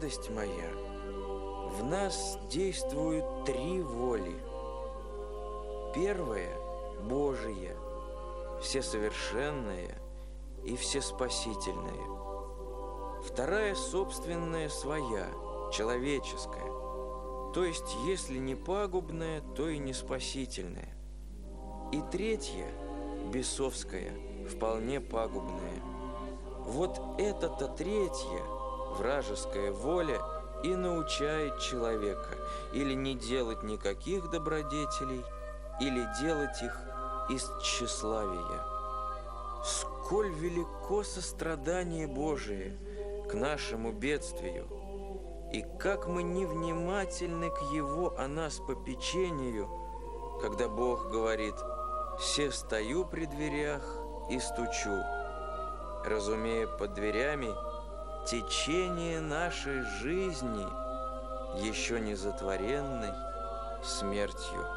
радость моя, в нас действуют три воли. Первая – Божия, всесовершенная и всеспасительная. Вторая – собственная своя, человеческая, то есть если не пагубная, то и не спасительная. И третья – бесовская, вполне пагубная. Вот эта-то третья, вражеская воля, и научает человека или не делать никаких добродетелей, или делать их из тщеславия. Сколь велико сострадание Божие к нашему бедствию, и как мы невнимательны к Его о нас попечению, когда Бог говорит: «Се стою при дверях и стучу», разумея под дверями течение нашей жизни, еще не затворенной смертью.